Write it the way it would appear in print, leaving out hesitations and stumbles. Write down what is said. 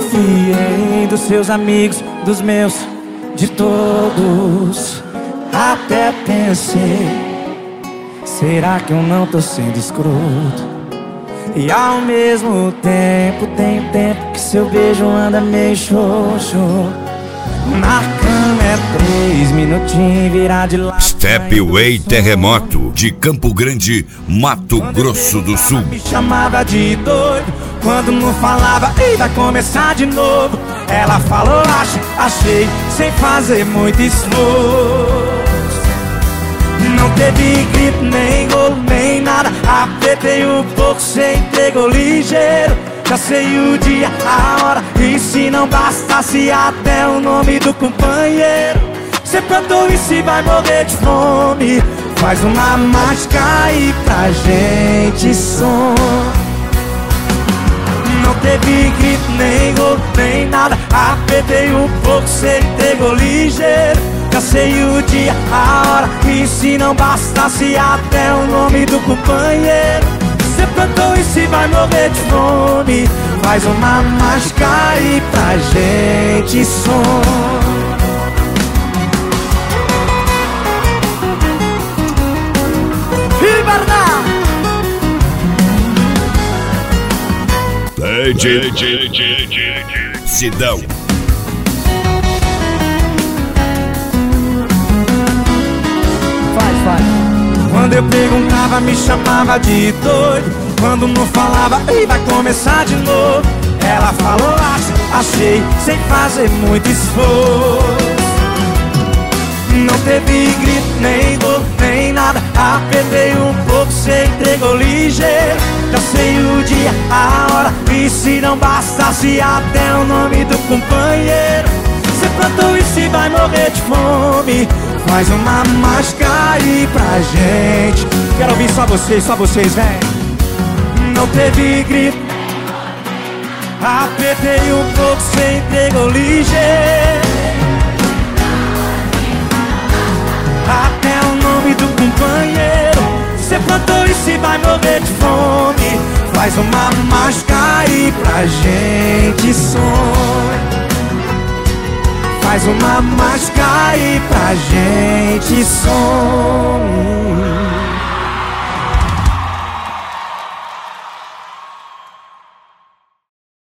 Desconfiei dos seus amigos, dos meus, de todos. Até pensei, será que eu não tô sendo escroto? E ao mesmo tempo, tem tempo que seu beijo anda meio xoxo. Na cama é 3 minutinhos, virar de lado. Stepway Terremoto, de Campo Grande, Mato Grosso do Sul. Me chamava de doido, quando não falava, ei, vai começar de novo. Ela falou, achei, sem fazer muito esforço. Não teve grito, nem golo, nem nada. Apertei um pouco, cê entregou ligeiro. Já sei o dia, a hora, e se não bastasse até o nome do companheiro. Cê plantou e se vai morrer de fome. Faz uma mágica aí pra gente som. Não teve grito, nem golo, nem nada. Apertei um pouco, cê entregou ligeiro. Já sei o dia, a hora, e se não bastasse até o nome do companheiro. Cê plantou e se vai morrer de fome. Faz uma mágica aí pra gente som. Sidão. Faz. Quando eu perguntava, me chamava de doido. Quando não falava, ei, vai começar de novo. Ela falou, achei, sem fazer muito esforço. Não teve grito, nem golo, nem nada. Apertei um pouco, cê entregou ligeiro. Já sei o dia, a hora, e se não bastasse até o nome do companheiro. Cê plantou e se vai morrer de fome. Faz uma mágica aí pra gente. Quero ouvir só vocês, vem. Não teve grito, apertei um pouco, cê entregou ligeiro. Até o nome do companheiro. Cê plantou e se vai morrer de fome. Faz uma mágica aí pra gente sonhar. Faz uma mágica aí pra gente sonhar.